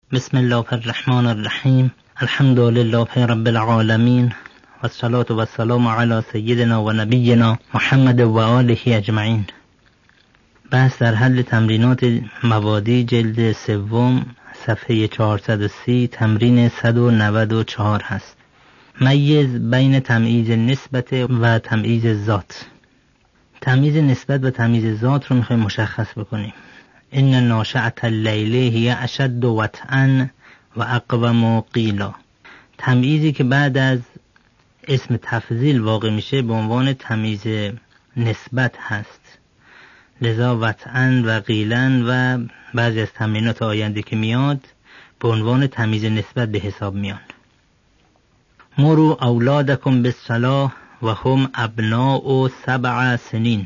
بسم الله الرحمن الرحیم. الحمد لله رب العالمین و الصلاة و السلام علی سیدنا و نبینا محمد و آله اجمعین. بحث در حل تمرینات مبادی جلد سوم صفحه 430 تمرین 194 هست. میز بین تمییز نسبت و تمییز ذات. تمییز نسبت و تمییز ذات رو میخوایم مشخص بکنیم. ان ناشئة اللیل هی اشد وطئا و اقوم قیلا. تمییزی که بعد از اسم تفضیل واقع میشه به عنوان تمییز نسبت هست، لذا وطئا و قیلا و بعضی از تمرینات آینده که میاد به عنوان تمییز نسبت به حساب میان. مروا اولادکم بالصلاة و هم ابناء 7 سنین.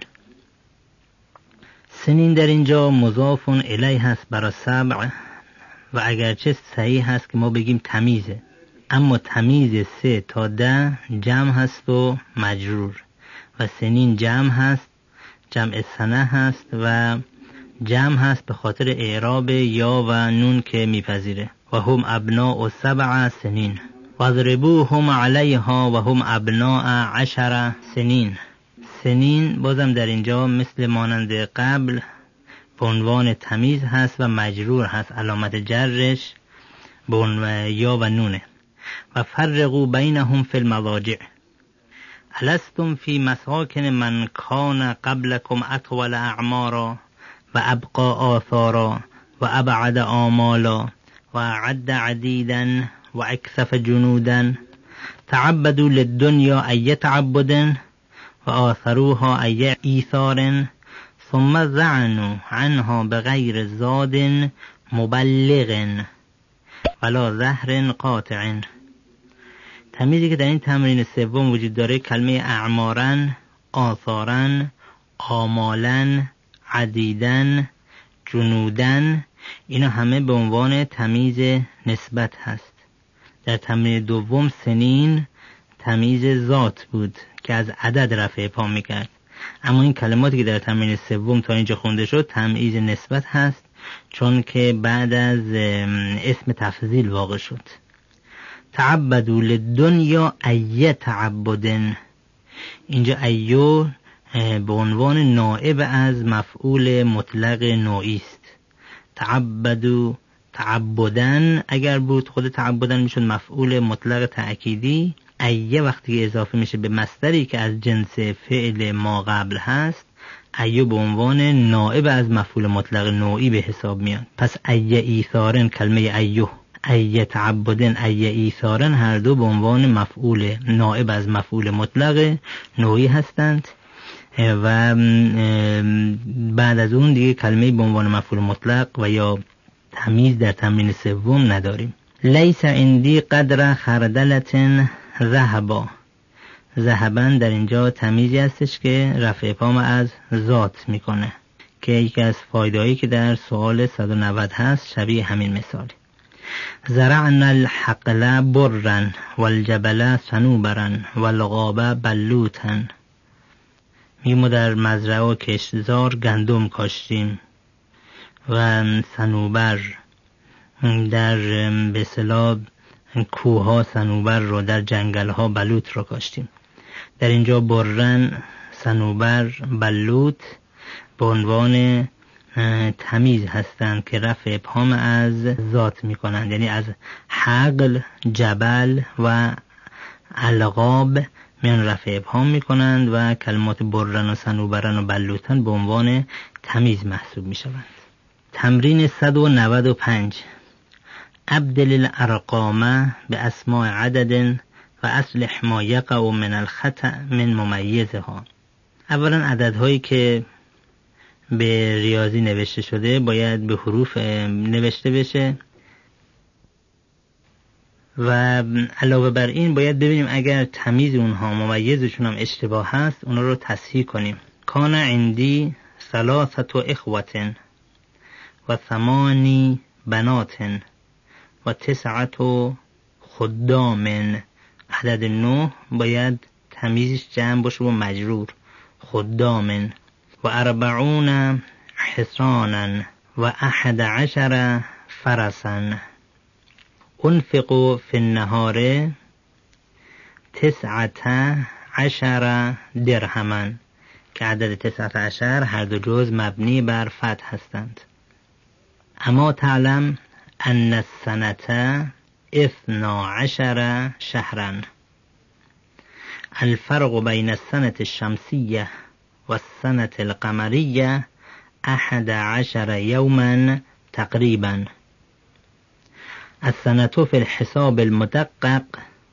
سنین در اینجا مضاف الیه هست برای 7 و اگرچه صحیح هست که ما بگیم تمیزه، اما تمیز 3 تا 10 جمع هست و مجرور و سنین جمع هست، جمع سنه هست و جمع هست به خاطر اعراب یا و نون که میپذیره. و هم ابناء 7 سنین واضربوهم علیها و هم ابناء 10 سنین. سنین بازم در اینجا مثل مانند قبل به عنوان تمیز هست و مجرور هست، علامت جرش به عنوان یا و نونه. و فرقوا بینهم فی المضاجع الستم فی مساکن من کان قبلکم اطول اعمارا و ابقا آثارا و ابعد آمالا و اعد عدیدا و اکثف جنودا تعبدوا للدنیا ای تعبد و آثروها ای ایثار ثم زعنوا عنها بغیر زاد مبلغ ولا زهر قاطع. تمیزی که در این تمرین سوم وجود داره کلمه اعمارن، آثارن، آمالن، عدیدن، جنودن، اینا همه به عنوان تمیز نسبت هست. در تمرین دوم سنین تمیز ذات بود که از عدد رفع پا میکرد، اما این کلماتی که در تمرین سوم تا اینجا خونده شد تمیز نسبت هست چون که بعد از اسم تفضیل واقع شد. تعبدوا للدنیا ای تعبد، اینجا ایو به عنوان نائب از مفعول مطلق نوعی است. تعبدوا تعبدن اگر بود خود تعبدن میشد مفعول مطلق تأکیدی. ایه وقتی که اضافه میشه به مصدری که از جنس فعل ما قبل هست، ایه به عنوان نائب از مفعول مطلق نوعی به حساب میاد. پس ایه ایثارن، کلمه ایه تعبدن، ایه ایثارن هر دو به عنوان مفعول نائب از مفعول مطلق نوعی هستند و بعد از اون دیگه کلمه به عنوان مفعول مطلق و یا تمیز در تمرین سوم نداریم. لیس عندی قدر خردلة ذهبا. ذهبن در اینجا تمیزی هستش که رفع پام از ذات میکنه که یکی از فایدهایی که در سوال 190 هست شبیه همین مثالی. زرعنا الحقل برا والجبل صنوبرا والغاب بلوتا. ما در مزرعه و کشتزار گندم کاشتیم و صنوبر در به اصطلاح کوها صنوبر رو، در جنگل ها بلوط رو کاشتیم. در اینجا برن، صنوبر، بلوط به عنوان تمیز هستند که رفع ابهام از ذات می کنند، یعنی از حقل، جبل و الغاب میان رفع ابهام می کنند و کلمات برن و صنوبرن و بلوطن به عنوان تمیز محسوب می شوند. تمرین 195. ابدل الارقام به اسماء عدد و اصلح ما یقع من الخطأ من ممیزها. اولا عددهایی که به ریاضی نوشته شده باید به حروف نوشته بشه و علاوه بر این باید ببینیم اگر تمیز اونها ممیزشون هم اشتباه هست اونا رو تصحیح کنیم. کان عندی 3 اخوة و 8 بنات و 9 خدام. عدد 9 باید تمیزش جمع باشه و مجرور، خدام. و 40 حصانا و 11 فرسا. انفقوا فی النهار 19 درهما که عدد 19 هر دو جز مبنی بر فتح هستند. اما تعلم ان السنة 12 شهرا. الفرق بين السنة الشمسية والسنة القمرية 11 يوما تقريبا. السنة في الحساب المدقق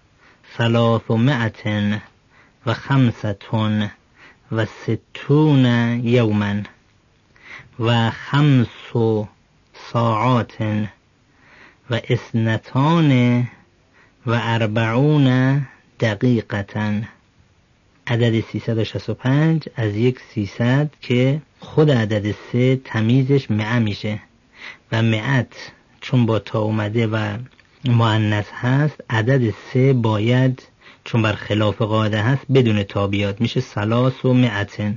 365 يوما و5 ساعات و42 دقیقة. عدد 365 از یک 300 که خود عدد 3 تمیزش مئه میشه و مئت چون با تا اومده و مؤنث هست، عدد 3 باید چون بر خلاف قاعده هست بدون تا بیاد، میشه 300.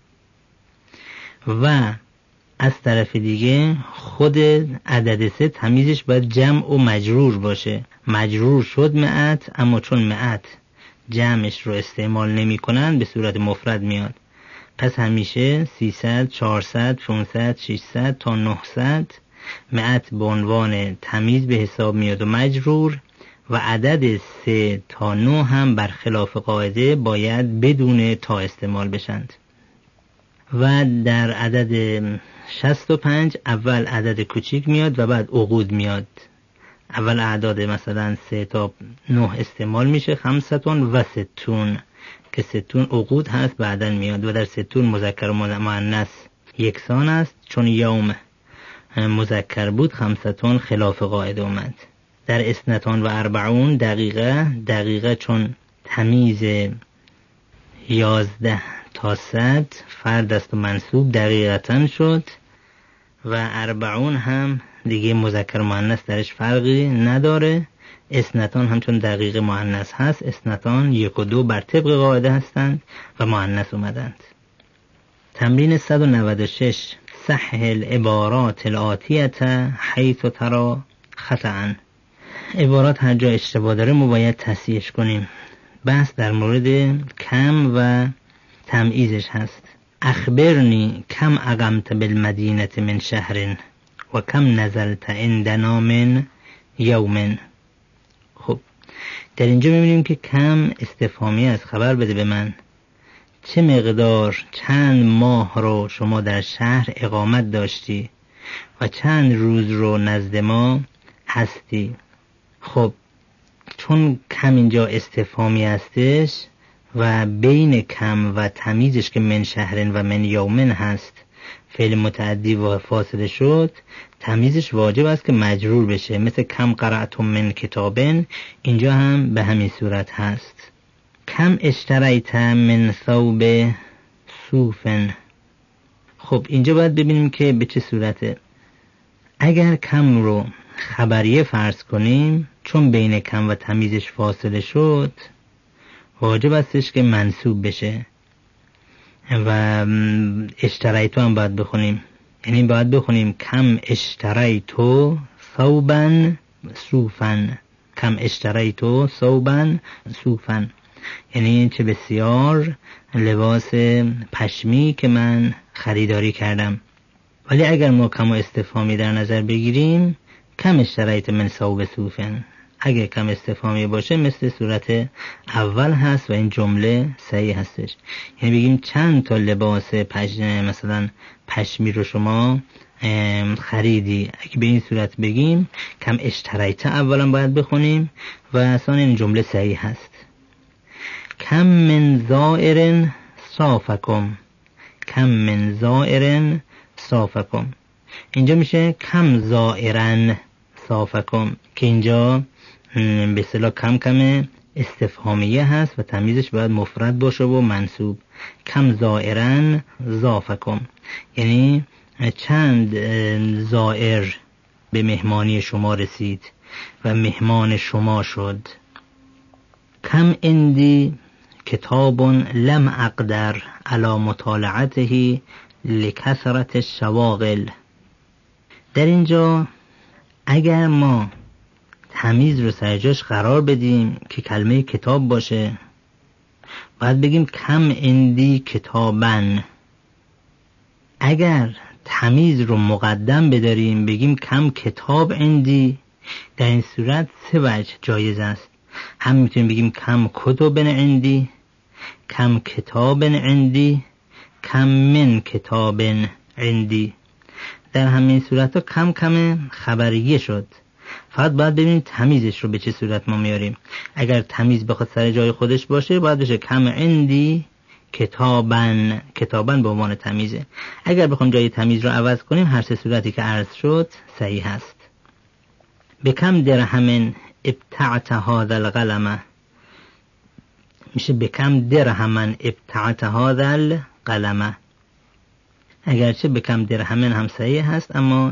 و از طرف دیگه خود عدد 3 تمیزش باید جمع و مجرور باشه. مجرور شد مئت، اما چون مئت جمعش رو استعمال نمی کنن به صورت مفرد میاد. پس همیشه 300 400 500 600 تا 900 مئت به عنوان تمیز به حساب میاد و مجرور، و عدد 3 تا 9 هم برخلاف قاعده باید بدون تا استعمال بشند. و در عدد 65 اول عدد کوچیک میاد و بعد عقود میاد. اول اعداد مثلا 3 تا 9 استعمال میشه، 5 و 60 که 60 عقود هست بعدن میاد و در 60 مذکر و مؤنث یکسان است. چون یوم مذکر بود 5 خلاف قاعده اومد. در 42 دقیقه چون تمیز 11 تا 100 فرد است و منصوب دقیقتاً شد و 40 هم دیگه مذکر مؤنث درش فرقی نداره. 2 هم چون دقیقه مؤنث هست، 2 1 و 2 بر طبق قاعده هستند و مؤنث اومدند. تمرین 196 صحح العبارات الآتیه حیث ترى خطأ. عبارات هر جا اشتباه داره ما باید تصحیحش کنیم. بحث در مورد کم و تمییزش هست. اخبرنی کم اقمت بالمدینه من شهر و کم نزلت عندنا من یوم. خب در اینجا می‌بینیم که کم استفهامی از خبر بده به من چه مقدار چند ماه رو شما در شهر اقامت داشتی و چند روز رو نزد ما هستی. خب چون کم اینجا استفهامی هستش و بین کم و تمیزش که من شهرن و من یومن هست فعل متعدی و فاصله شد، تمیزش واجب است که مجرور بشه. مثل کم قرأتم من کتابن، اینجا هم به همین صورت هست. کم اشتریت من ثوب صوفن. خب اینجا باید ببینیم که به چه صورته. اگر کم رو خبریه فرض کنیم، چون بین کم و تمیزش فاصله شد واجب استش که منصوب بشه و اشتریتو هم باید بخونیم، یعنی باید بخونیم کم اشتریتو ثوبا صوفا. کم اشتریتو ثوبا صوفا یعنی چه بسیار لباس پشمی که من خریداری کردم. ولی اگر ما کم و استفهامی در نظر بگیریم، کم اشتریت من ثوب صوفن، اگر کم استفهامی باشه مثل صورت اول هست و این جمله صحیح هستش. یعنی بگیم چند تا لباس مثلا پشمی رو شما خریدی. اگه به این صورت بگیم کم اشتریت اولا باید بخونیم و اصلا این جمله صحیح هست. کم من زائر صافکم. کم من زائر صافکم. اینجا میشه کم زائرن صافکم که اینجا به اصطلاح کم استفهامیه هست و تمیزش باید مفرد باشه و منصوب. کم زائرن ضافکم یعنی چند زائر به مهمانی شما رسید و مهمان شما شد. کم اندی کتاب لم اقدر علی مطالعته لکثرت الشواغل. در اینجا اگر ما تمیز رو سر جاش قرار بدیم که کلمه کتاب باشه، باید بگیم کم عندی کتابن. اگر تمیز رو مقدم بداریم بگیم کم کتاب عندی، در این صورت 3 وجه جایز است. هم میتونیم بگیم کم کتب عندی، کم کتاب عندی، کم من کتاب عندی. در همین صورت ها کم کم خبریه شد. فقط باید ببینیم تمیزش رو به چه صورت ما میاریم. اگر تمیز بخواد سر جای خودش باشه باید بشه کم عندی کتابن. کتابن به عنوان تمیزه. اگر بخوام جای تمیز رو عوض کنیم هر 3 صورتی که عرض شد صحیح هست. بکم درهم ابتعت هذا القلم، میشه بکم درهم ابتعت هذا القلم. اگرچه بکم درهم هم صحیح هست اما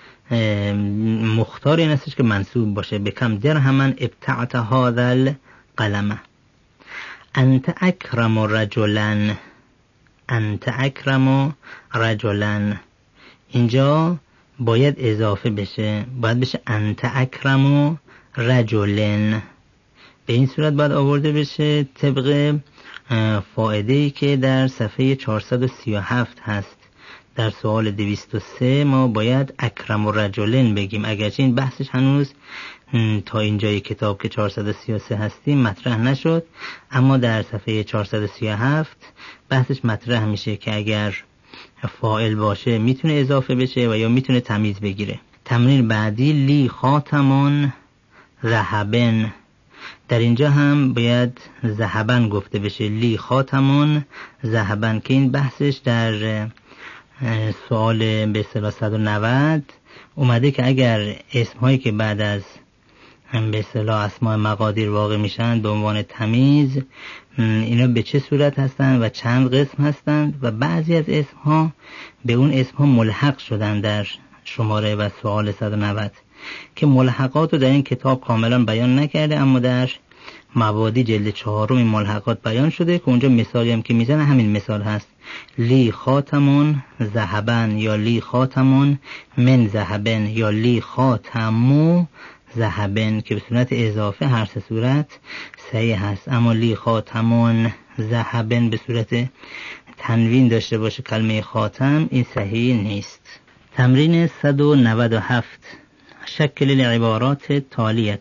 مختار این استش که منصوب باشه. بکم درهم ابتعت هذا القلم. انت اکرم رجلا، انت اکرم رجلا. اینجا باید اضافه بشه، باید بشه انت اکرم رجلن. به این صورت باید آورده بشه طبق فائده‌ای که در صفحه 437 هست. در سوال 203 ما باید اکرم رجلن بگیم، اگرچه این بحثش هنوز تا اینجای کتاب که 433 هستیم مطرح نشد، اما در صفحه 437 بحثش مطرح میشه که اگر فاعل باشه میتونه اضافه بشه و یا میتونه تمیز بگیره. تمرین بعدی لی خاتمون ذهبن. در اینجا هم باید ذهبن گفته بشه، لی خاتمون ذهبن، که این بحثش در سوال به اصطلاح 190 اومده که اگر اسمهایی که بعد از به اصطلاح اسماء مقادیر واقع میشن به عنوان تمیز، اینا به چه صورت هستند و چند قسم هستند و بعضی از اسمها به اون اسمها ملحق شدن در شماره و سوال 190 که ملحقات رو در این کتاب کاملا بیان نکرده، اما در مبادی جلد 4 این ملحقات بیان شده که اونجا مثالی هم که میزنه همین مثال هست. لی خاتمون ذهبن یا لی خاتمون من ذهبن یا لی خاتمو ذهبن، که به صورت اضافه هر 3 صورت صحیح هست. اما لی خاتمون ذهبن به صورت تنوین داشته باشه کلمه خاتم، این صحیح نیست. تمرین 197 شکل العبارات تالیه.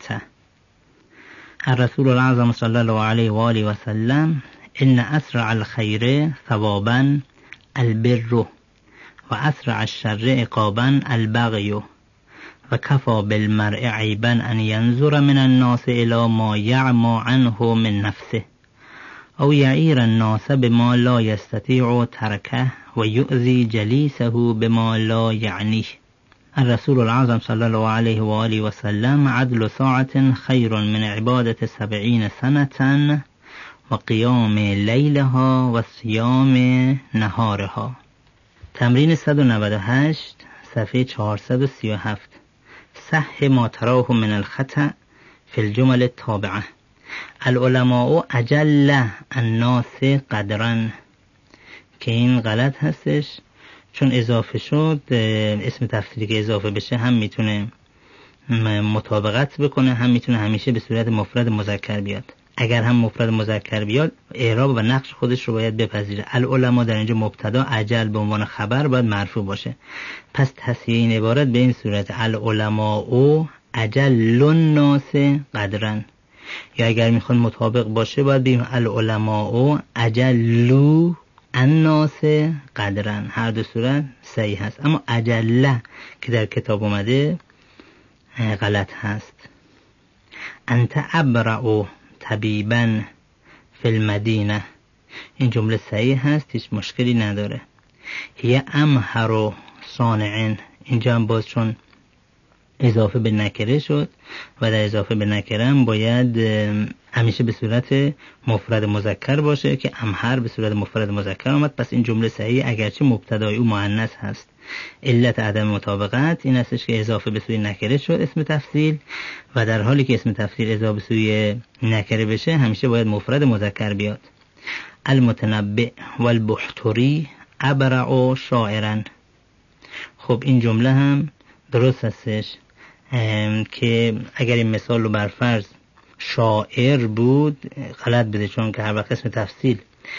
الرسول العظم صلی الله علیه و آله و سلم ان اسرع الخیر ثوابا البر و اسرع الشر عقابا البغی و کفا بالمرء عیبا ان ینظر من الناس الى ما یعمی عنه من نفسه او یعیر الناس بما لا یستطیع ترکه و یؤذی جلیسه بما لا یعنیه. الرسول العظم صلی الله علیه و آله و سلم عدل ساعة خیر من عبادة 70 سنة و قیام لیلها و صیام نهارها. تمرین 198 صفحه 437 صح ما تراه من الخطأ فی الجمل التابعه. العلماء اجل الناس قدرا، که این غلط هستش چون اضافه شد. اسم تفسیری که اضافه بشه هم میتونه مطابقت بکنه، هم میتونه همیشه به صورت مفرد مذکر بیاد. اگر هم مفرد مذکر بیاد اعراب و نقش خودش رو باید بپذیره. العلماء در اینجا مبتدا، اجل به عنوان خبر باید مرفوع باشه. پس تصحیح این عبارت به این صورت العلماء اجل الناس قدرا، یا اگر میخوان مطابق باشه باید بگیم العلماء اجلوا الناس قدرا. هر 2 صورت صحیح هست، اما اجله که در کتاب اومده غلط هست. انت ابرع طبیبا فی المدینه، این جمله صحیح هست، هیچ مشکلی نداره. هی امهر صانع، اینجا هم باز چون اضافه به نکره شد و در اضافه به نکره هم باید همیشه به صورت مفرد مذکر باشه که امهر به صورت مفرد مذکر آمد. پس این جمله صحیح اگرچه مبتدای او مؤنث هست. علت عدم مطابقت این استش که اضافه به سوی نکره شد اسم تفضیل، و در حالی که اسم تفضیل اضافه به سوی نکره بشه همیشه باید مفرد مذکر بیاد. المتنبئ والبحتری ابرع شاعرا. خب این جمله هم درست هستش، که اگر این مثال رو برفرض شاعر بود غلط بده، چون که هر وقت اسم تفضیل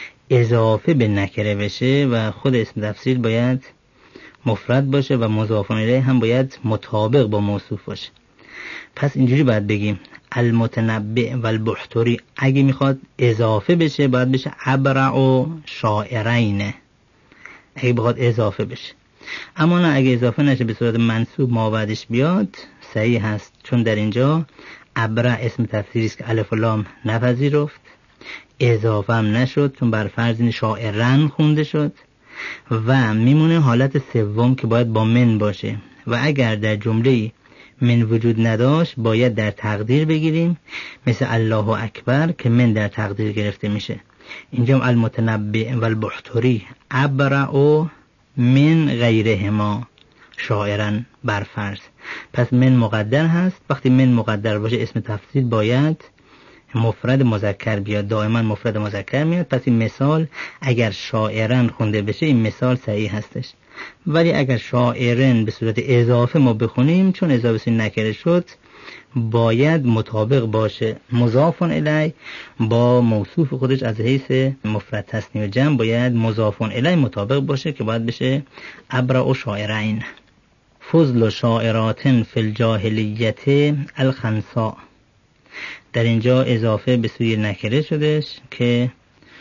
اضافه به نکره بشه و خود اسم تفضیل باید مفرد باشه و مضاف الیه هم باید مطابق با موصوف باشه. پس اینجوری باید بگیم المتنبع و البحتری. اگه میخواد اضافه بشه باید بشه ابرع و شاعرین، اگه بخواد اضافه بشه. اما نه، اگه اضافه نشه به صورت منصوب ما بعدش بیاد صحیح هست، چون در اینجا ابرع اسم تفضیلی است که الف و لام نپذیرفت، اضافه هم نشد چون بر فرض این شاعرن خونده شد و میمونه حالت سوم که باید با من باشه و اگر در جمله من وجود نداشت باید در تقدیر بگیریم، مثل الله اکبر که من در تقدیر گرفته میشه. اینجا المتنبع و البحتری ابرع و من غیرهما شاعرن برفرض. پس من مقدر هست، وقتی من مقدر باشه اسم تفضیل باید مفرد مذکر بیاد، دائما مفرد مذکر میاد. پس این مثال اگر شاعرن خونده بشه این مثال صحیح هستش، ولی اگر شاعرن به صورت اضافه ما بخونیم چون اضافه نکره شد باید مطابق باشه مضاف الیه با موصوف خودش، از حیث مفرد تثنیه و جمع باید مضاف الیه مطابق باشه که باید بشه ابرع و شاعرین. فضل شاعرات فی الجاهلیت الخنساء. در اینجا اضافه به سوی نکره شدش که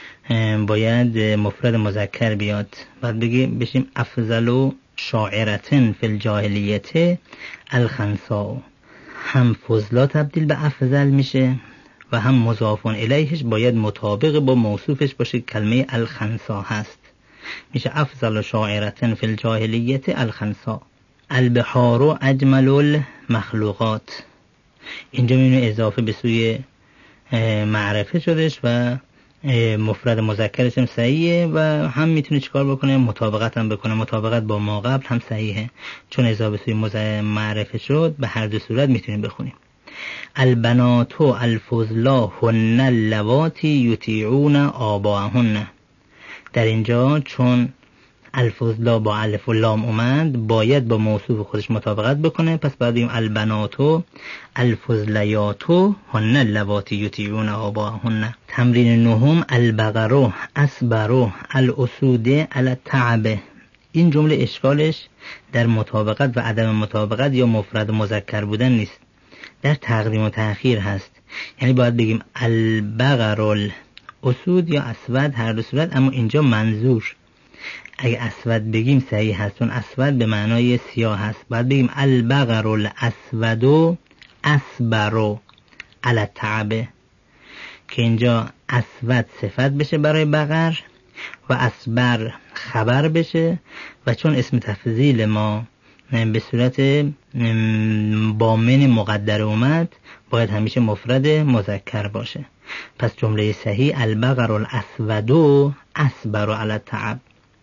باید مفرد مذکر بیاد، بعد بشیم افضل شاعرتن فی الجاهلیت الخنساء. هم فضلا تبدیل به افضل میشه و هم مضاف الیهش باید مطابق با موصوفش باشه، کلمه الخنساء هست، میشه افضل شاعرتن فی الجاهلیت الخنساء. البحار اجمل المخلوقات. اینجا میبینیم اضافه به سوی معرفه شدش و مفرد مذکرش هم صحیحه و هم میتونه چیکار بکنه؟ مطابقت هم بکنه. مطابقت با ما قبل هم صحیحه چون اضافه سوی معرفه شد، به هر دو صورت میتونیم بخونیم. البنات الفضلا هن اللواتی یطیعون آباءهن. در اینجا چون الفضلا با الف و لام اومد باید با موصوف خودش مطابقت بکنه، پس بعد بگیم البنات الفضلیات هن اللواتی یطیعون آباءهن. تمرین نهم البقر اصبر الاسود التعب. این جمله اشکالش در مطابقت و عدم مطابقت یا مفرد مذکر بودن نیست، در تقدیم و تأخیر هست. یعنی باید بگیم البقر الاسود یا اسود، هر دو صورت، اما اینجا منظور اگه اسود بگیم صحیح هست چون اسود به معنای سیاه هست. باید بگیم البقر الاسود اصبر علی التعب که اینجا اسود صفت بشه برای بقر و اصبر خبر بشه و چون اسم تفضیل ما به صورت با من مقدر اومد باید همیشه مفرد مذکر باشه. پس جمله صحیح البقر الاسود اصبر علی التعب.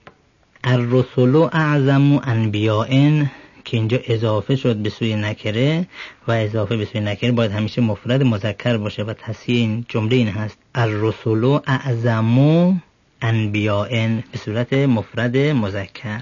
الرسل اعظم انبیاء که اینجا اضافه شد به سوی نکره و اضافه به سوی نکره باید همیشه مفرد مذکر باشه و تصحیح این جمله این هست الرسل اعظم انبیاء به صورت مفرد مذکر.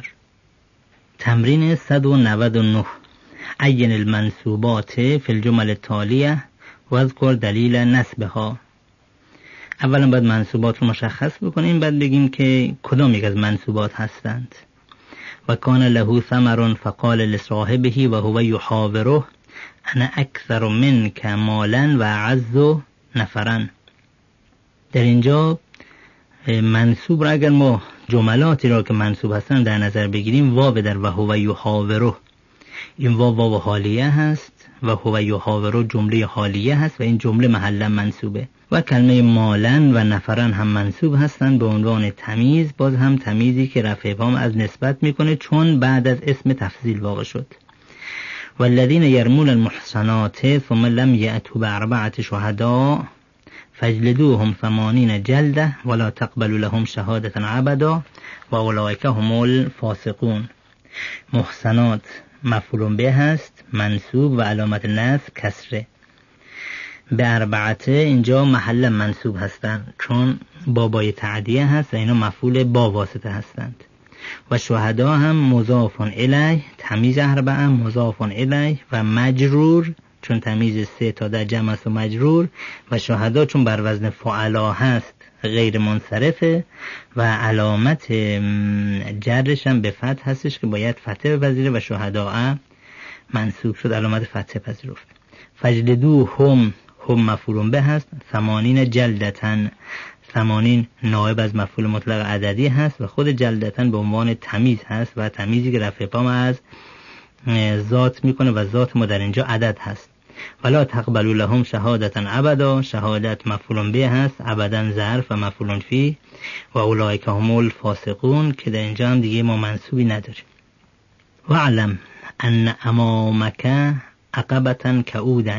تمرین 199 عین المنصوبات فی الجمل التالیه و اذکر دلیل نصبها. اولا باید منصوبات رو مشخص بکنیم، بعد بگیم که کدام یک از منصوبات هستند. و کان له ثمر فقال لصاحبه و هو یحاوره انا اکثر منک مالا و اعز نفرا. در اینجا منصوب را اگر ما جملاتی را که منصوب هستن در نظر بگیریم، واو در و هو یحاوره، این واو حالیه هست و هو یحاوره جمله حالیه هست و این جمله محلا منصوبه و کلمه مالن و نفرن هم منصوب هستند به عنوان تمیز، باز هم تمیزی که رفع ابهام از نسبت میکنه چون بعد از اسم تفضیل واقع شد. والذین یرمون المحصنات ثم لم یأتوا بأربعة شهداء فاجلدوهم 80 جلده ولا تقبلوا لهم شهادة ابدا و اولئک هم الفاسقون. محصنات مفعول به هست منصوب و علامت نصب کسره. به اربعته اینجا محل منصوب هستند چون بابای تعدیه هست و اینا مفعول با واسطه هستند. و شهدا هم مضاف الیه، تمیز اربعه مضاف الیه و مجرور، چون تمیز 3 تا 10 جمع است و مجرور، و شهدا چون بر وزن فعلا هست غیر منصرفه و علامت جرش هم به فتح هستش که باید فتح بپذیره و شهدا منصوب شد علامت فتح پذیرفت. فجلدو هم مفعول به هست، 80 جلدتن، 80 نائب از مفعول مطلق عددی هست و خود جلدتن به عنوان تمیز هست و تمیزی که رفع پام از ذات میکنه و ذات ما در اینجا عدد هست. ولا تقبلوا لهم شهادتا ابدا، شهادت مفعول به هست، ابدا ظرف و مفعول فی، و اولئک هم الفاسقون که در اینجا هم دیگه ما منصوبی نداریم. و علم ان امامک عقبة كعودا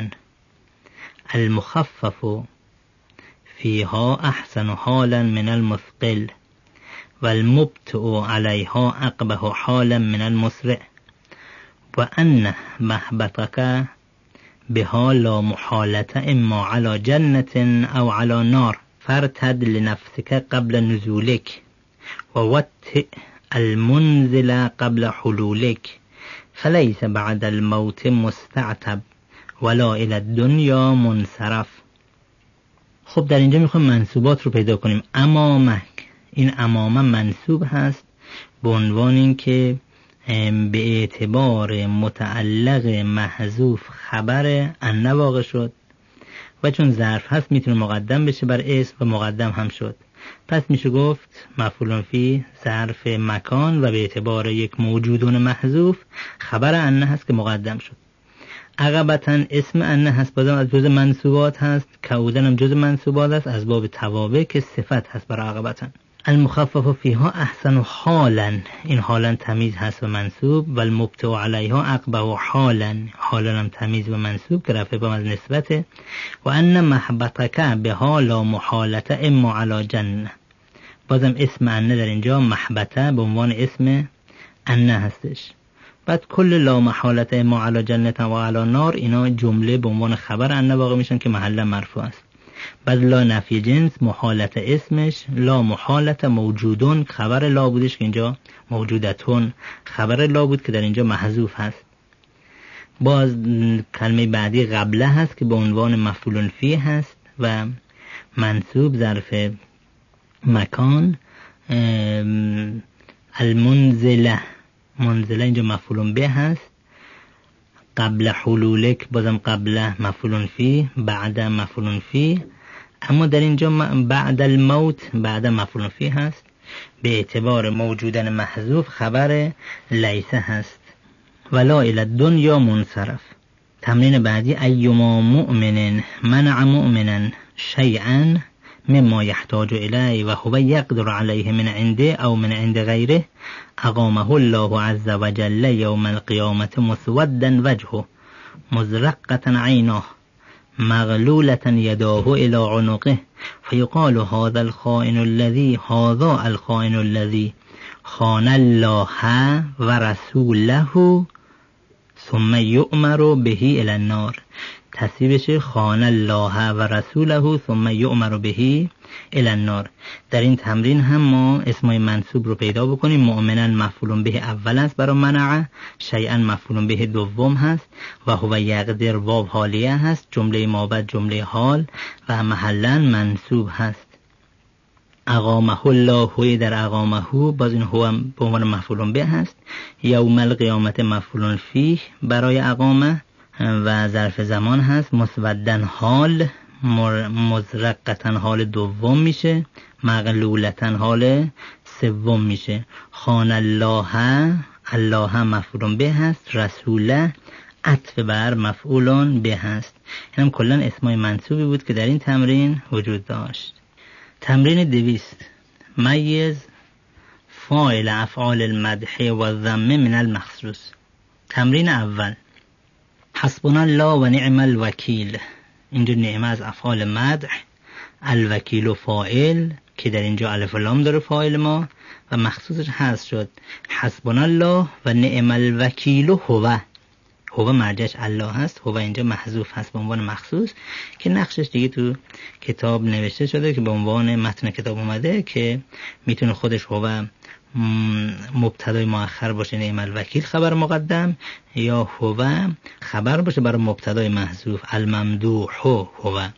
المخفف فيها احسن حالا من المثقل والمبتع عليها اقبح حالا من المسرع وان محبتك بها لا محالة اما على جنة او على نار فارتد لنفسك قبل نزولك ووطئ المنزل قبل حلولك فليس بعد الموت مستعتب ولا الى الدنيا منصرف. خب در اینجا میخوایم منصوبات رو پیدا کنیم. امامک، این امامه منصوب هست به عنوان این که به اعتبار متعلق محذوف خبر ان واقع شد و چون ظرف هست میتونه مقدم بشه بر اسم و مقدم هم شد، پس میشه گفت مفعول فی ظرف مکان و به اعتبار یک موجودون محذوف خبر ان هست که مقدم شد. عقبتاً اسم ان هست، بازم از جز منصوبات هست، کعودن هم جز منصوبات هست از باب توابع که صفت هست برای عقبتاً. المخفف فیها احسن حالا، این حالا تمیز هست و منصوب، و المبتع علیها اقبح حالا، حالا هم تمیز و منصوب که رفع بام از نسبته. و ان محبتک بها لا محالته اما علی جنه، بازم اسم ان در اینجا محبته به عنوان اسم ان هستش. بعد کل لا محالت اما علی جنت و علی نار، اینا جمله به عنوان خبر ان واقع میشن که محل مرفوع است. بعد لا نفی جنس، محالت اسمش، لا محالت موجودون خبر لا بودش که اینجا موجودتون خبر لا بود که در اینجا محذوف هست. باز کلمه بعدی قبله هست که به عنوان مفعول فی هست و منصوب ظرف مکان. المنزله، منزله اینجا مفعول به هست. قبل حلولک، بازم قبله مفعول فی، بعد مفعول فی، اما در اینجا بعد الموت بعد مفعول فی هست، به اعتبار موجودن محذوف خبر لیسه هست. ولا الی الدنیا منصرف. تمرین بعدی ایما مؤمن منع مؤمنا شیئا مما يحتاج إليه وهو يقدر عليه من عنده أو من عند غيره أقامه الله عز وجل يوم القيامة مسودا وجهه مزرقة عينه مغلولة يداه إلى عنقه فيقال هذا الخائن الذي خان الله ورسوله ثم يؤمر به إلى النار. تصویبش خان الله و رسوله ثم یؤمر به الی النار. در این تمرین هم ما اسمای منصوب رو پیدا بکنیم. مؤمنا مفعول به اول است برای منع، شیئا مفعول به دوم هست و هو یقدر واو حالیه هست، جمله ما بعد جمله حال و محلا منصوب هست. اقامه الله، در اقامه باز این هو به عنوان مفعول به هست. یوم القیامت مفعول فیه برای اقامه و ظرف زمان هست. مسودن حال، مزرقتن حال دوم میشه، مغلولتن حال سوم میشه. خان الله مفعول به هست، رسوله عطف بر مفعول به هست. اینم کلن اسمای منصوبی بود که در این تمرین وجود داشت. تمرین 200 میز فاعل افعال المدح و الذم من المخصوص. تمرین اول حسبنا الله و نعم الوکیل. اینجا نعم از افعال مدح، الوکیل و فاعل که در اینجا الف و لام داره فاعل ما و مخصوصش حذف شد. حسبنا الله و نعم الوکیل هو مرجعش الله هست، هو اینجا محذوف هست به عنوان مخصوص که نقشش دیگه تو کتاب نوشته شده که به عنوان متن کتاب اومده که میتونه خودش هو مبتدای مؤخر باشه نعم الوکیل خبر مقدم، یا هو خبر باشه برای مبتدای محذوف الممدوح هو.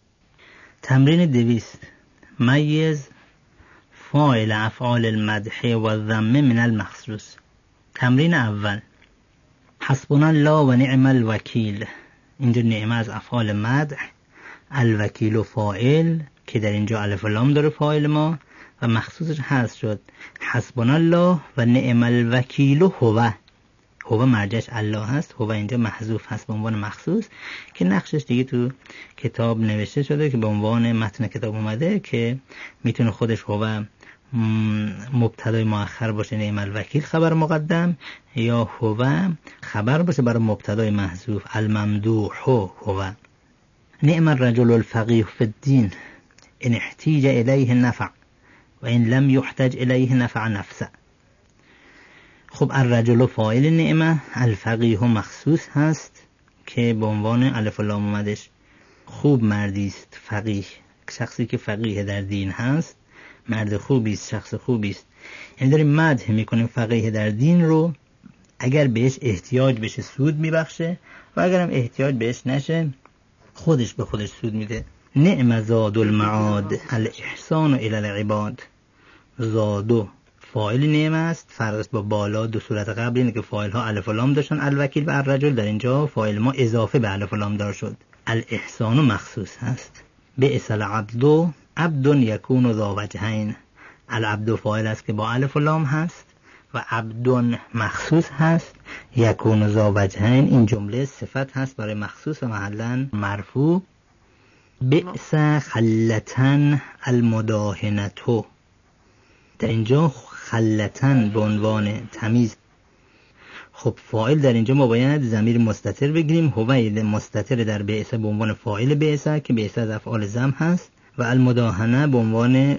تمرین 200 میز فاعل افعال المدح و الذم من المخصوص. تمرین اول حسبنا الله و نعم الوکیل. اینجا نعم از افعال مدح، الوکیل و فاعل که در اینجا الف و لام داره فاعل ما و مخصوصش حذف شد. حسبنا الله و نعم الوکیل هو مرجعش الله هست، هو اینجا محذوف هست به عنوان مخصوص که نقشش دیگه تو کتاب نوشته شده که به عنوان متن کتاب اومده که میتونه خودش هو مبتدای مؤخر باشه نعم الوکیل خبر مقدم، یا هو خبر باشه برای مبتدای محذوف الممدوح هو. نعم الرجل الفقیه فی الدین ان احتیج الیه نفع و ان لم یحتج الیه نفع نفسه. خب الرجل فاعل نعمه، الفقیه مخصوص هست که به عنوان الف و لام اومدش. خوب مردی است فقیه، شخصی که فقیه در دین هست مرد خوبی است، شخص خوبی است. یعنی داریم مدح میکنیم فقیه در دین رو، اگر بهش احتیاج بشه سود میبخشه و اگرم احتیاج بهش نشه خودش به خودش سود میده. نعم زاد المعاد الاحسان الی العباد. زادو فاعل نعم است، فرق با بالا دو صورت قبل اینه که فاعل ها الف و لام داشتن الوکیل و الرجل، در اینجا فاعل ما اضافه به الف و لام دار شد. الاحسان مخصوص هست. بئس العبد عبد یکون ذا وجهین. العبد فاعل است که با الف و لام هست و عبد مخصوص هست. یکون ذا وجهین این جمله صفت هست برای مخصوص و محلا مرفوع. بئس خلتن المداهنتو. در اینجا خلتن به عنوان تمیز. خب فاعل در اینجا ما باید ضمیر مستتر بگیریم. هو مستتر در بئس به عنوان فاعل بئس که بئس از افعال ضم هست و المداهنه به عنوان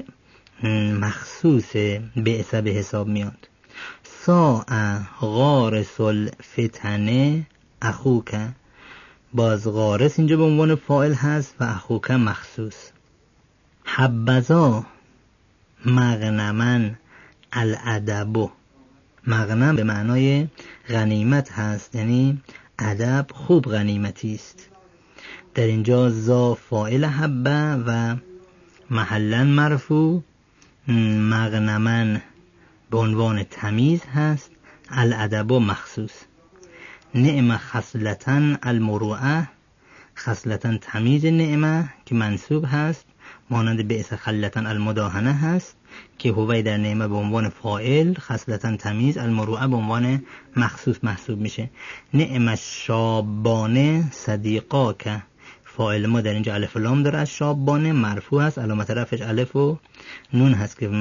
مخصوص بئس به حساب میاد. ساء غارس الفتنه اخوک. باز غارس اینجا به عنوان فاعل هست و اخوک مخصوص. حبذا مغنمن الادب. مغنم به معنای غنیمت هست، یعنی ادب خوب غنیمتی است. در اینجا ذا فاعل حبه و محلا مرفوع. مغنمن به عنوان تمیز هست، الادب مخصوص. نعم خصلتن المروءه. خصلتن تمیز نعمه که منصوب هست، مانند بئس خلتن المداهنه هست که هو در نعمه به عنوان فاعل، خصلتن تمیز، المروءه به عنوان مخصوص محسوب میشه. نعم الشابانه صدیقاک. فاعل ما در اینجا الف و لام داره، از شابانه مرفوع هست، علامت رفعش الف و نون هست که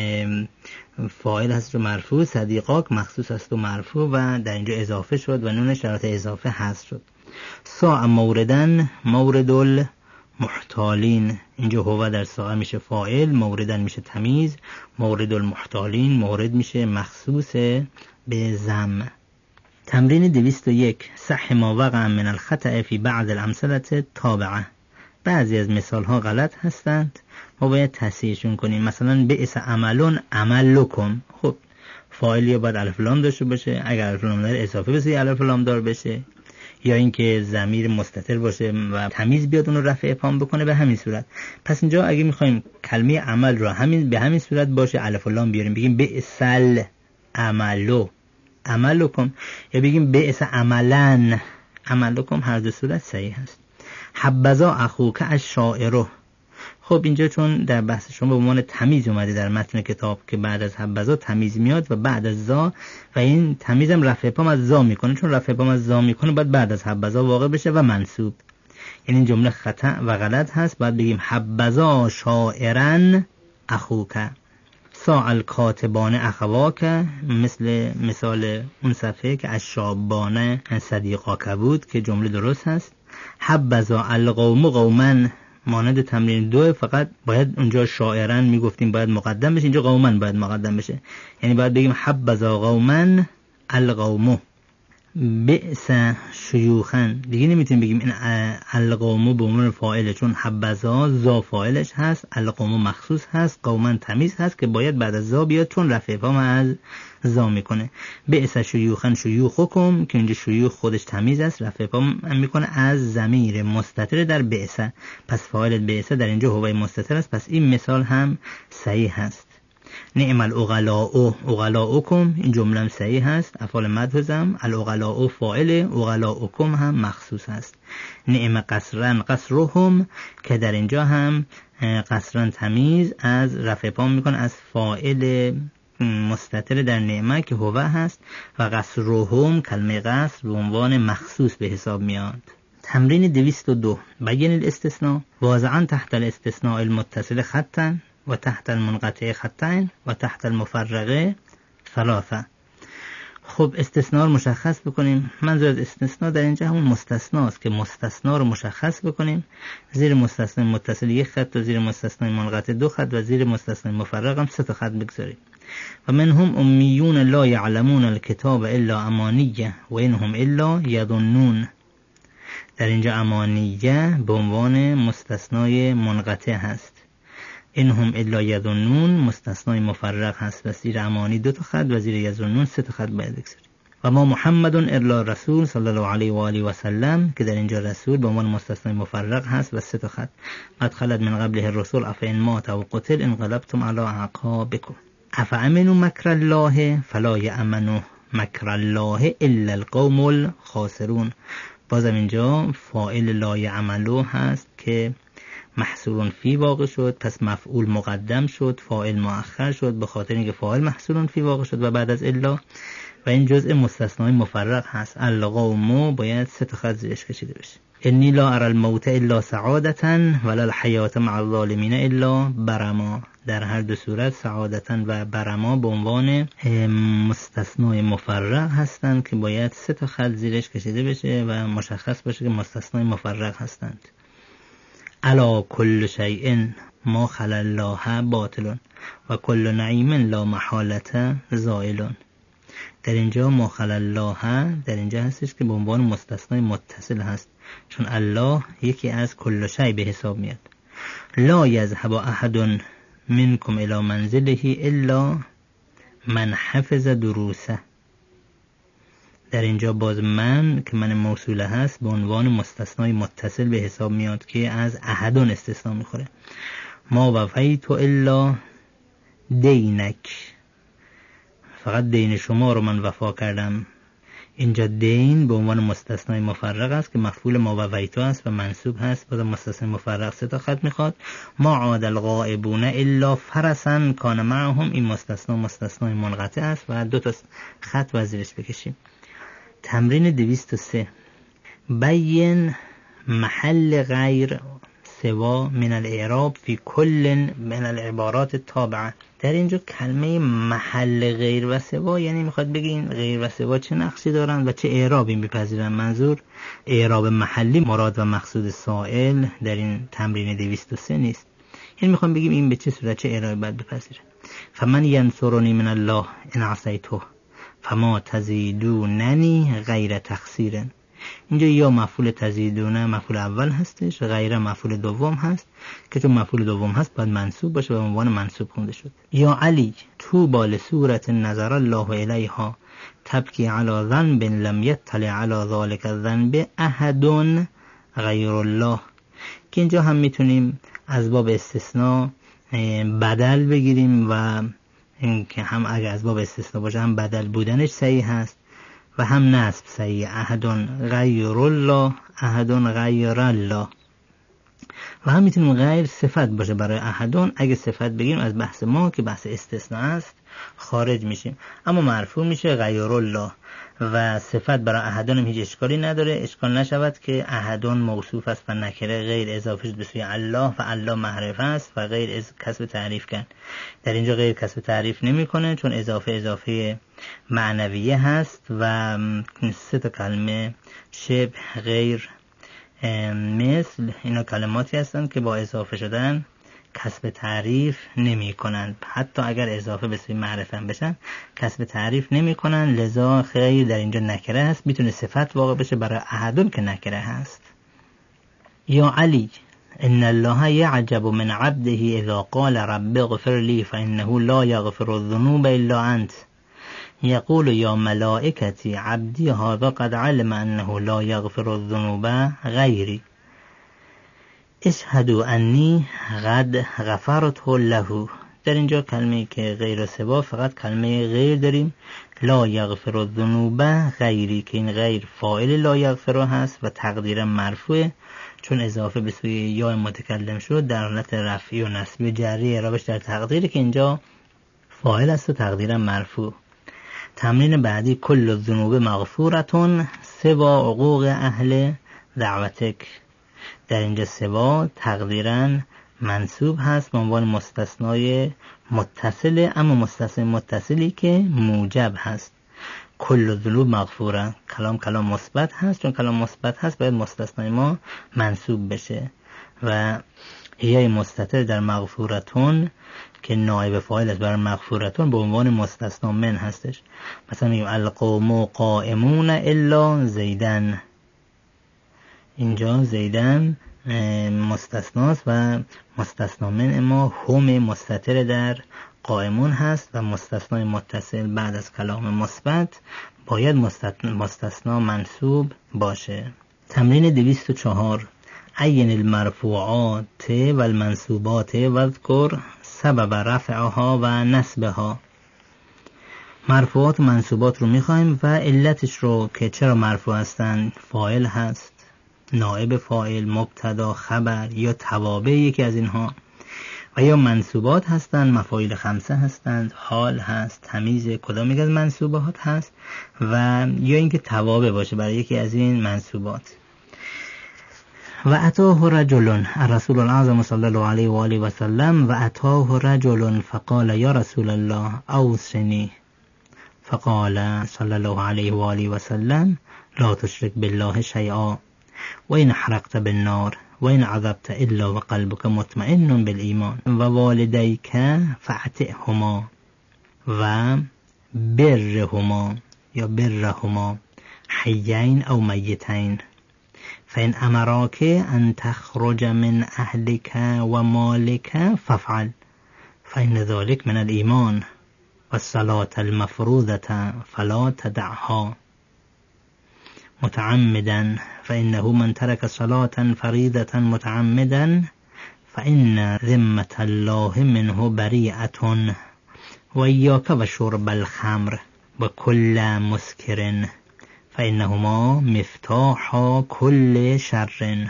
فاعل هست و مرفوع. صدیقاک مخصوص هست و مرفوع و در اینجا اضافه شد و نون شرط اضافه حذف شد. ساء موردن مورد المحتالین. اینجا هو در ساء میشه فاعل، موردن میشه تمیز، مورد المحتالین مورد میشه مخصوص به ضم. تمرین 201 صح ما وقع من الخطأ فی بعض الامثله تابعه. بعضی از مثال ها غلط هستند، ما باید تصحیحشون کنیم. مثلا بئس عملون عملکم. خب فاعل یا باید الف لام داشته باشه، اگر الف لام داره اضافه بشه الف لام دار بشه، یا اینکه ضمیر مستتر باشه و تمیز بیاد اون رو رفع ابهام بکنه به همین صورت. پس اینجا اگه میخوایم کلمه عمل رو به همین صورت باشه الف و لام بیاریم، بگیم بئسل عملو عملکم، یا بگیم بئس عملن عملکم، هر دو صورت صحیح هست. حبذا اخوک الشاعر. خب اینجا چون در بحث شما به عنوان تمیز اومده در متن کتاب که بعد از حبذا تمیز میاد و بعد از زا، و این تمیز هم رفع ابهام از زا میکنه، چون رفع ابهام از زا میکنه باید بعد از حبذا واقع بشه و منصوب. یعنی این جمله خطا و غلط هست، باید بگیم حبذا شاعرن اخوک. ساء الکاتبان اخواک، مثل مثال اون صفحه که از شابانه صدیقاک بود که جمله درست هست. حبذا القوم قومن، مانند تمرین 2، فقط باید اونجا شاعرن میگفتیم باید مقدم بشه، اینجا قومن باید مقدم بشه. یعنی باید بگیم حبذا قومن القوم. بئس شیوخن دیگه نمیتونیم بگیم این القوم به عنوان فاعله، چون حبذا ذا فاعلش هست، القوم مخصوص هست، قوما تمیز هست که باید بعد از ذا بیاد چون رفع ابهام از ذا میکنه. بئس شیوخن شیوخکم که اینجا شیوخ خودش تمیز است، رفع ابهام میکنه از ضمیر مستتر در بئس، پس فاعل بئس در اینجا هو مستتر است، پس این مثال هم صحیح هست. نعم العقلاء عقلاؤکم این جمله هم صحیح هست، افعال مدحوزم، العقلاء فاعل، عقلاؤکم هم مخصوص هست. نعم قصرن قصرهم که در اینجا هم قصرن تمیز از رفع ابهام میکنه از فاعل مستتر در نعمه که هو هست و قصرهم کلمه قصر به عنوان مخصوص به حساب میاد. تمرین 202 بیان الاستثناء واضعا تحت الاستثناء المتصل خطا و تحت المنقطع خطين و تحت المفرقه ثلاثه. خب استثناء رو مشخص بکنیم. منظور از استثناء در اینجا همون مستثناست که مستثنا رو مشخص بکنیم. زیر مستثنای متصل یک خط و زیر مستثنای منقطع دو خط و زیر مستثنای مفرق هم 3 تا خط بگذاریم. و منهم امیون لا يعلمون الكتاب الا امانیه و انهم الا یظنون. در اینجا امانیه به عنوان مستثنای منقطع هست، انهم الا یظنون مستثنای مفرق هست و زیر امانی 2 تا خط و زیر یظنون 3 تا خط باید بگذاریم. و ما محمد الا رسول صلی الله علیه و آله و سلم که در اینجا رسول به عنوان مستثنای مفرق هست و 3 تا خط. قد خلت من قبله الرسول افئن مات و قتل انقلبتم علی اعقابکم. افامنوا مکر الله فلا یامن مکر الله الا القوم الخاسرون. بازم اینجا فاعل لا یعملو هست که محصورون فی واقع شد، پس مفعول مقدم شد، فاعل مؤخر شد به خاطر اینکه فاعل محصورون فی واقع شد و بعد از الا و این جزء مستثنای مفرق هست. القوم باید 3 تا خط زیرش کشیده بشه. انی لا اری الموت الا سعادتا ولا الحیات مع الظالمین الا برما. در هر دو صورت سعادتا و برما به عنوان مستثنای مفرق هستند که باید 3 تا خط زیرش کشیده بشه و مشخص باشه که مستثنای مفرق هستند. الا کل شیء ما خلا الله باطل و کل نعیم لا محالة زائل. در اینجا ما خلا الله در اینجا هستش که به عنوان مستثنای متصل هست، چون الله یکی از کل شیء به حساب میاد. لا یذهب احد منکم الی منزله الا من حفظ دروسه. در اینجا باز من که من موصوله هست به عنوان مستثنای متصل به حساب میاد که از احدون استثناء میخوره. ما وفیت الا دینک، فقط دین شما رو من وفا کردم. اینجا دین به عنوان مستثنای مفرق است که مفعول ما وفیت است و منصوب هست، باز مستثنای مفرق 3 تا خط میخواد. ما عاد الغائبون الا فرسا کان معهم، این مستثنای منقطع است و 2 تا خط وزیرش بکشیم. تمرین 203 بیان محل غیر سوا من الاعراب فی کل من العبارات التابعه. در اینجا کلمه محل غیر و سوا یعنی میخواد بگه این غیر و سوا چه نقشی دارن و چه اعرابی میپذیرن. منظور اعراب محلی مراد و مقصود سائل در این تمرین 203 نیست، یعنی میخوام بگیم این به چه صورت چه اعرابی باید بپذیره. فمن ینصرنی من الله ان عصیته فما تزیدوننی غیر تقصیر. اینجا یا مفعول تزیدونه مفعول اول هستش، غیر مفعول دوم هست که چون مفعول دوم هست باید منصوب باشه و به عنوان منصوب خونده شد. یا علی طوبی لصورة نظر الله الیها تبکی علی ذنب لم یطلع علی ذلک الذنب احد غیر الله، که اینجا هم میتونیم از باب استثناء بدل بگیریم و این که هم اگر از باب استثناء باشه هم بدل بودنش صحیح هست و هم نصب صحیح. احد غیر الله احد غیر الله. و هم میتونیم غیر صفت باشه برای احدون. اگه صفت بگیریم از بحث ما که بحث استثناء است خارج میشیم، اما مرفوع میشه غیر الله و صفت برای احدون هم هیچ اشکالی نداره. اشکال نشود که احدون موصوف است و نکره غیر اضافه شد به سوی الله و الله معرفه است و غیر کسب تعریف کرد. در اینجا غیر کسب تعریف نمیکنه چون اضافه معنویه هست و 3 تا کلمه شبه غیر مثل اینا کلماتی هستند که با اضافه شدن کسب تعریف نمی کنند، حتی اگر اضافه به سوی معرفه بشن کسب تعریف نمی کنند. لذا خیر در اینجا نکره هست، میتونه صفت واقع بشه برای احدون که نکره هست. یا علی ان الله یعجب من عبده اذا قال رب اغفر لی فانه لا یغفر الذنوب الا انت یقول یا ملائکتی عبدی هذا قد علم انه لا یغفر الذنوب غیری اشهدوا انی قد غفرت له. در اینجا کلمه که غیر سوا فقط کلمه غیر داریم، لا یغفر الذنوب غیری که این غیر فاعل لا یغفر هست و تقدیرا مرفوعه، چون اضافه به سوی یا متکلم شد در حالت رفعی و نصبی و جری اعرابش در تقدیری که اینجا فاعل است و تقدیرا مرفوع. تمرین بعدی کل الذنوب مغفورتون سوا حقوق اهل دعوتک. در اینجا سوا تقدیرا منصوب هست به عنوان مستثنای متصله، اما مستثنای متصلی که موجب هست. کل الذنوب مغفوره، کلام مثبت هست، چون کلام مثبت هست باید مستثنای ما منصوب بشه و هی مستتر در مغفورتون که نائب فاعل است برای مغفورتون به عنوان مستثنا من هستش. مثلا میگیم القوم قائمون الا زیدن، اینجا زیدن مستثناست و مستثنا من ما هم مستتر در قائمون هست و مستثنای متصل بعد از کلام مثبت باید مستثنا منصوب باشه. تمرین 204 عین المرفوعات و المنصوبات و اذکر سبب رفعها و نصبها. مرفوعات و منصوبات رو میخوایم و علتش رو که چرا مرفوع هستن، فاعل هست، نائب فاعل، مبتدا، خبر یا توابع یکی از اینها، و یا منصوبات هستند، مفاعیل خمسه هستند، حال هست، تمیز کدام یک از منصوبات هست، و یا اینکه توابع باشه برای یکی از این منصوبات. و اتاه رجل الرسول الاعظم صلی الله علیه و آله و سلم و اتاه رجل فقال یا رسول الله اوصنی فقال صلی الله علیه و آله و سلم لا تشرک بالله شیئا و این حرقت بالنار و این عذبت الا و قلبك مطمئن بالایمان و والدیک فاطعهما و برهما یا برهما حیین او میتین فإن امراك ان تخرج من اهلك و مالك فافعل فإن ذلك من الایمان والصلاة المفروضة فلا تدعها متعمدا فإنه من ترك صلاة فريضة متعمدا فإن ذمة الله منه بريئة وإياك وشرب الخمر وكل مسكر فإنهما مفتاح كل شر.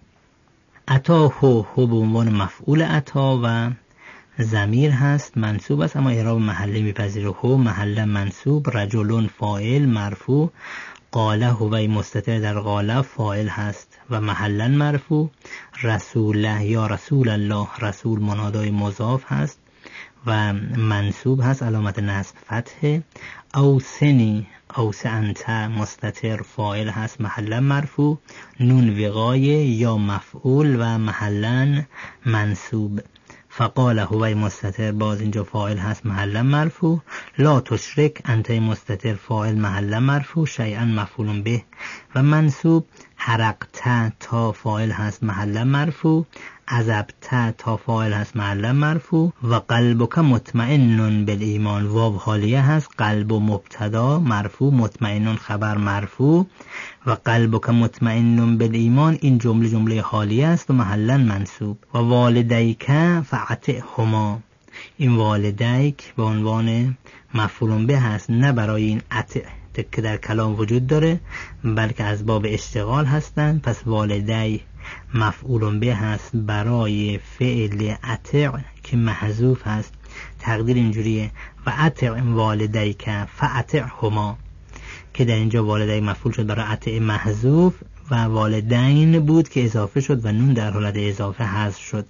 اتاه هو به عنوان مفعول اتا و ضمیر هست، منصوب است اما اعراب محلی میپذیره. هو محل منصوب، رجلون فاعل مرفوع، قاله هوی مستتر در قاله فاعل هست و محلا مرفوع. رسوله یا رسول الله، رسول منادای مضاف هست و منصوب هست، علامت نصب فتحه. اوسنی اوس انت مستتر فاعل هست محلا مرفوع، نون وقای یا مفعول و محلا منصوب. فقال هوی مستتر باز اینجا فاعل هست محلا مرفوع. لا تشرک انت مستتر فاعل محلا مرفوع، شیئا مفعول به و منصوب. حرقت تا فاعل هست محلا مرفوع، عذبت تا فاعل هست محلا مرفوع. و قلبک مطمئن بالایمان، واو حالیه هست، قلب و مبتدا مرفوع، مطمئن خبر مرفوع و قلبک مطمئن بالایمان این جمله حالیه است و محلا منصوب. و والدیک فاطعهما، این والدیک به عنوان مفعول به هست، نه برای این اطع که در کلام وجود داره بلکه از باب اشتغال هستند. پس والدی مفعول به هست برای فعل اطع که محذوف هست، تقدیر اینجوریه و اطع والدیک فاطعهما که در اینجا والدی مفعول شد برای اطع محذوف و والدین بود که اضافه شد و نون در حالت اضافه حذف شد.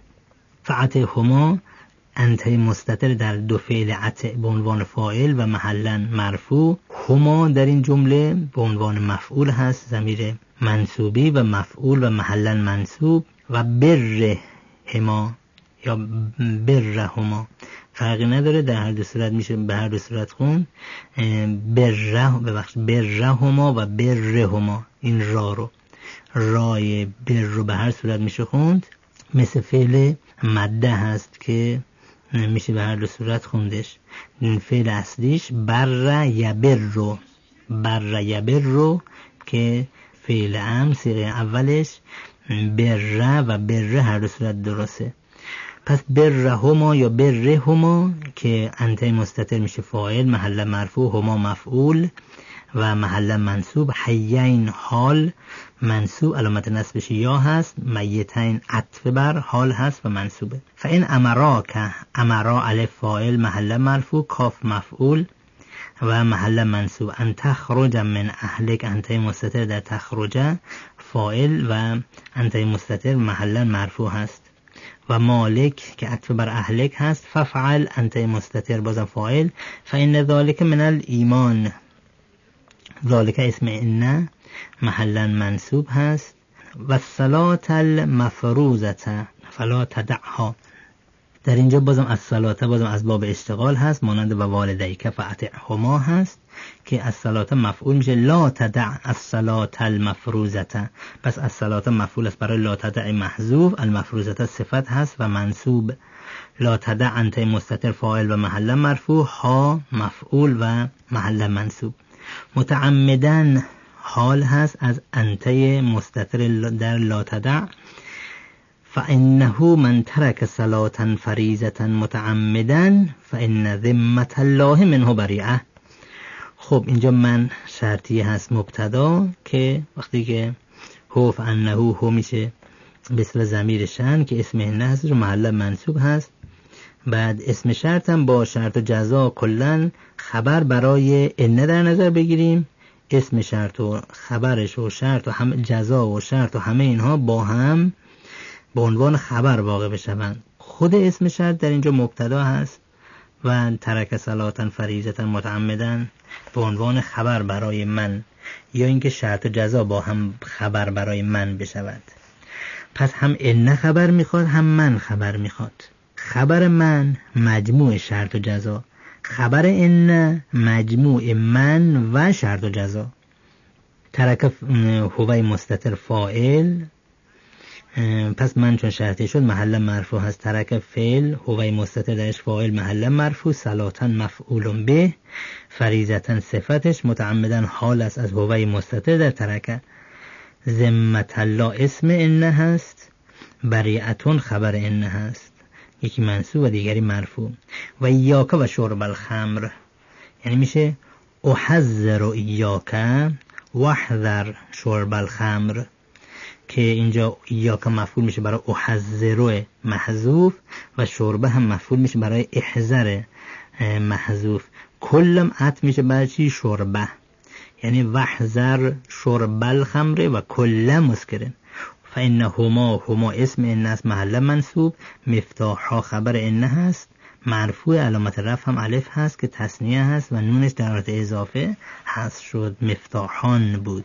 فاطعهما انت مستتر در دو فعل اطع به عنوان فاعل و محلا مرفوع. هما در این جمله به عنوان مفعول هست، ضمیر منصوبی و مفعول و محلا منصوب. و بر هما یا برهما، فرقی نداره، در هر دو صورت میشه به هر دو صورت خوند. برهما و برهما، این رای بر رو به هر صورت میشه خوند. مثل فعل مده هست که میشه به هر دو صورت خوندش. این فعل اصلیش بر یبر رو که فعل امر صیغه اولش بر و بر هر دو صورت درسته. پس برهما یا برهما که انتهای مستتر میشه فاعل، محل مرفوع، هما مفعول و محل منصوب. حیین حال منصوب، علامت نصبش یا هست. میتین عطف بر حال هست و منصوبه. فإن امراک، امرا الف فاعل محل مرفوع، کاف مفعول و محل منصوب. ان تخرج من اهلک، انتهای مستتر در تخرج فاعل و انتهای مستتر محل مرفوع هست. و مالک که عطف بر اهلک هست، ففعل انتهای مستتر بازم فاعل. فإن ذلك من الایمان، ذالک اسم ان محلا منصوب هست. و الصلاة المفروضة فلا تدعها، در اینجا بازم از صلاة بازم از باب اشتغال هست، مانند و والدیک فاطعهما هست که از صلاة مفعول میشه. لا تدع الصلاة المفروضة، پس از صلاة مفعول است، برای لا تدع محذوف، المفروضة صفت هست و منصوب. لا تدع انتهای مستتر فاعل و محل مرفوع، ها مفعول و محل منصوب. متعمدن حال هست از انتهای مستتر در لا تدع. فإنه من ترك صلاة فریضة متعمدا فإن ذمة الله منه بریئة. خب اینجا من شرطی هست مبتدا که وقتی که هو فانه هو میشه به صورت ضمیر شأن که اسم ان هست و محل منصوب هست. بعد اسم شرط هم با شرط و جزا کلا خبر برای ان در نظر بگیریم. اسم شرط و خبرش و شرط و هم جزا و شرط و همه اینها با هم به عنوان خبر واقع بشوند. خود اسم شرط در اینجا مبتدا هست و ترک صلاة فریضة متعمدا به عنوان خبر برای من، یا اینکه شرط و جزا با هم خبر برای من بشود. پس هم ان خبر میخواد هم من خبر میخواد. خبر من مجموع شرط و جزا، خبر ان مجموع من و شرط و جزا. ترک هوی مستتر فاعل، پس من چون شرطی شد محل مرفوع هست. ترک فعل هوی مستتر درش فاعل محل مرفوع، صلاة مفعول به، فریضة صفتش، متعمدا حال است از هوی مستتر در ترک. ذمة الله اسم ان هست، بریئتون خبر ان هست، یکی منصوب و دیگری مرفوع. و ایاک و شرب الخمر، یعنی میشه احذر ایاک واحذر شرب الخمر که اینجا ایاک مفعول میشه برای احذر محذوف و شربه هم مفعول میشه برای احذر محذوف. کلم عطف میشه برای چی؟ شربه، یعنی واحذر شرب الخمر و کل مسکرن. فإنهما اسم ان است محل منصوب، مفتاح خبر ان هست، مرفوع علامت رفع هم الف هست که تثنیه هست و نونش در حالت اضافه هست شد، مفتاحان بود.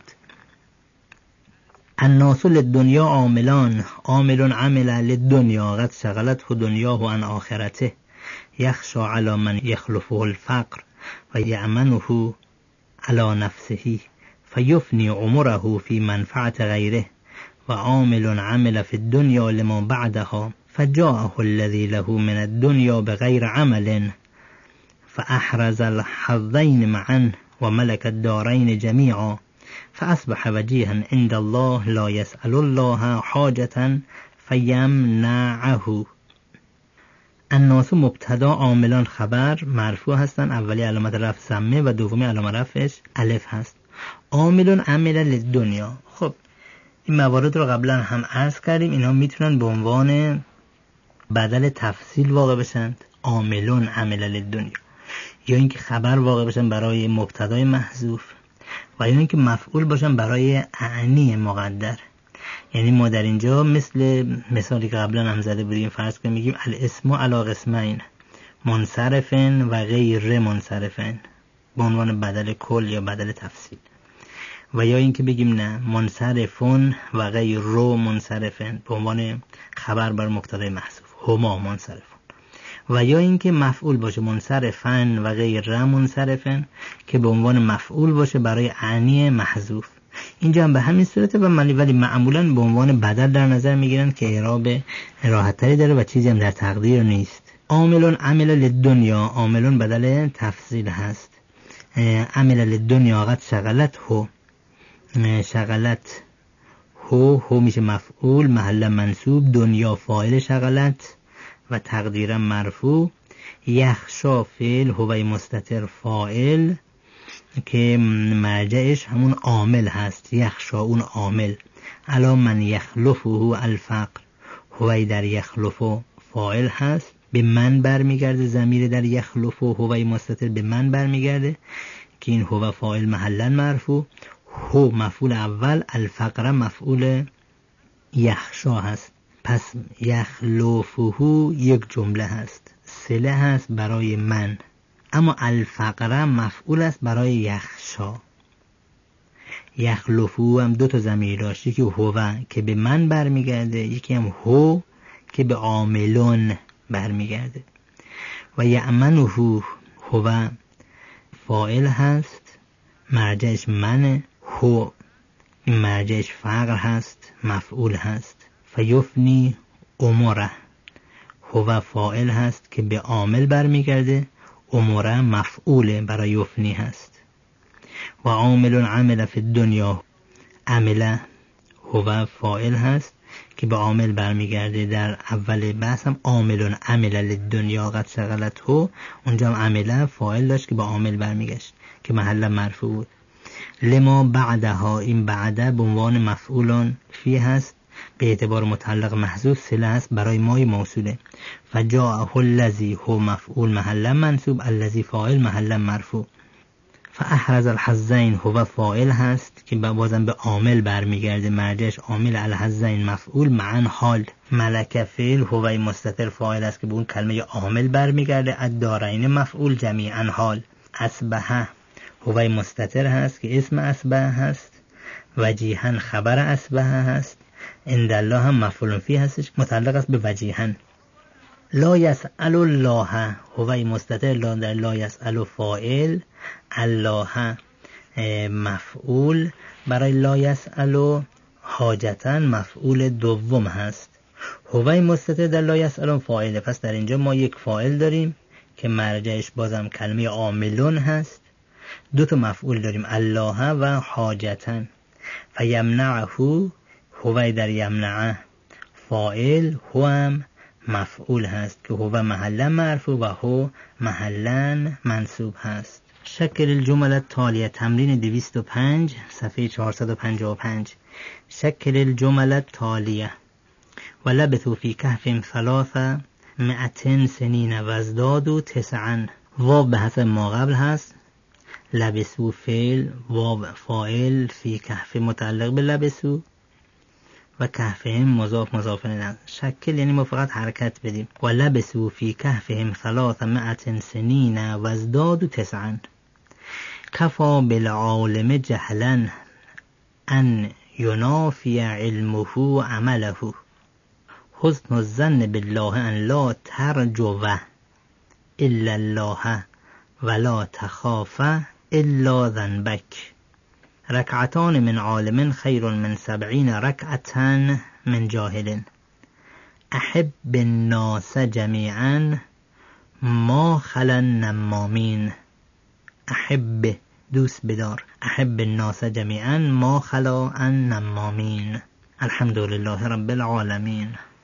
الناس للدنیا عاملان، عامل عمل للدنیا قد شغلته دنیاه عن آخرته، یخشى على من یخلفه الفقر و یأمنه على نفسه فیفنی عمره فی منفعت غیره، و عامل عمل في الدنيا لما بعدها فجاءه الذي له من الدنيا بغير عمل فأحرز الحظين معا وملك الدارين جميعا فأصبح وجيها عند الله لا يسأل الله حاجة فيمنعه. الناس مبتدا، عاملان خبر، مرفوع هستن، اولی علامت رفع ضمه و دومی علامت رفعش الف هست. عاملون عمل للدنیا، خب این موارد رو قبلا هم عرض کردیم، اینا میتونن به عنوان بدل تفصیل واقع بشن، عاملون عمل للدنیا، یا اینکه خبر واقع بشن برای مبتدای محذوف، و یا اینکه مفعول باشن برای اعنی مقدر. یعنی ما در اینجا مثل مثالی که قبلا هم زده بودیم فرض کنیم میگیم الاسم علی قسمین، منصرفن و غیر منصرفن، به عنوان بدل کل یا بدل تفصیل. و یا اینکه بگیم نه منصرفون و غیر منصرفن، به عنوان خبر بر مقتضای محذوف. هما منصرفون. و یا اینکه مفعول باشه منصرفن و غیر منصرفن که به عنوان مفعول باشه برای اعنی محذوف. اینجا هم به همین صورته و ولی معمولا به عنوان بدل در نظر میگیرن که اعراب راحت تری داره و چیزی هم در تقدیر نیست. عاملون عمل للدنیا، عاملون بدل تفضیل هست. عمل للدنیا قد شغلت هو، شغلت هو میشه مفعول محل منصوب، دنیا فاعل شغلت و تقدیرا مرفوع. یخشا فعل، هوی مستتر فاعل که مرجعش همون عامل هست، یخشا اون عامل. الا من یخلفه الفقر، هوی در یخلفه فاعل هست، به من برمیگرده، ضمیر در یخلفه هوی مستتر به من برمیگرده که این هو فاعل محلا مرفوع، هو مفعول اول، الفقر مفعول یخشا هست. پس یخلفه یک جمله هست، صله هست برای من، اما الفقر مفعول است برای یخشا. یخلفه هم دو تا ضمیر داشت، یکی هو که به من برمیگرده، یکی هم هو که به عاملون برمیگرده. و یأمنه هو فاعل هست، مرجعش منه، هو مرجعش فقر هست، مفعول هست. فیفنی اموره، هو فاعل هست که به عامل برمیگرده، اموره مفعول برای یفنی هست. و عامل عمل فی الدنیا، عمل هو فاعل هست که به عامل برمیگرده. در اول بحث هم عامل عمل للدنیا قد شغلت هو، اونجا هم عمل فاعل داشت که به عامل برمیگشت که محل مرفوع بود. لما بعدها، این بعده به عنوان مفعول فی هست، به اعتبار متعلق محذوف صله است برای مای موصوله. فجاءه الذی هو مفعول محلا منصوب، الذی فاعل محلا مرفوع. فاحرز الحظین هو فاعل هست که بازم به عامل برمیگرده، مرجعش عامل، الحظین مفعول، معا حال. ملک فعل، هو مستتر فاعل است که به اون کلمه عامل برمیگرده، الدارین مفعول، جمیعا حال. اصبح هو مستتر هست که اسم اصبح هست، وجیها خبر اصبح هست، عند الله هم مفعول فی هستش متعلق است به وجیها. لا یسأل الله هو مستتر، لا یسأل فاعل، الله مفعول برای لا یسأل، حاجتا مفعول دوم هست. هو مستتر در لا یسأل فاعله، پس در اینجا ما یک فاعل داریم که مرجعش بازم کلمه عاملون هست، دو تا مفعول داریم، الله و حاجتا. فیمنعه هو در یمنعه فاعل، هو هم مفعول هست که هو محلا مرفوع و هو محلا منصوب هست. شکل الجمل التالیه، تمرین 205 صفحه 455. شکل الجمل التالیه: ولبثوا فی کهفهم 300 سنین وازدادوا 9. واو به حسب ما قبل هست، لبثوا فعل، واو فاعل، فی کهف متعلق به لبثوا و کهفهم مضاف الیه. شکل یعنی ما فقط حرکت بدیم. و لبثوا فی کهفهم 300 سنین وازدادوا 9. کفا بالعالم جهلا ان ینافی علمه عمله، حسن الظن بالله ان لا ترجو الا الله ولا تخاف الا ذنبك. رکعتان من عالم خیر من 70 رکعتا من جاهل. احب الناس جمیعا ما خلا النمامین. احب دوست بدار، احب الناس جمیعا ما خلا النمامین. الحمدلله رب العالمین.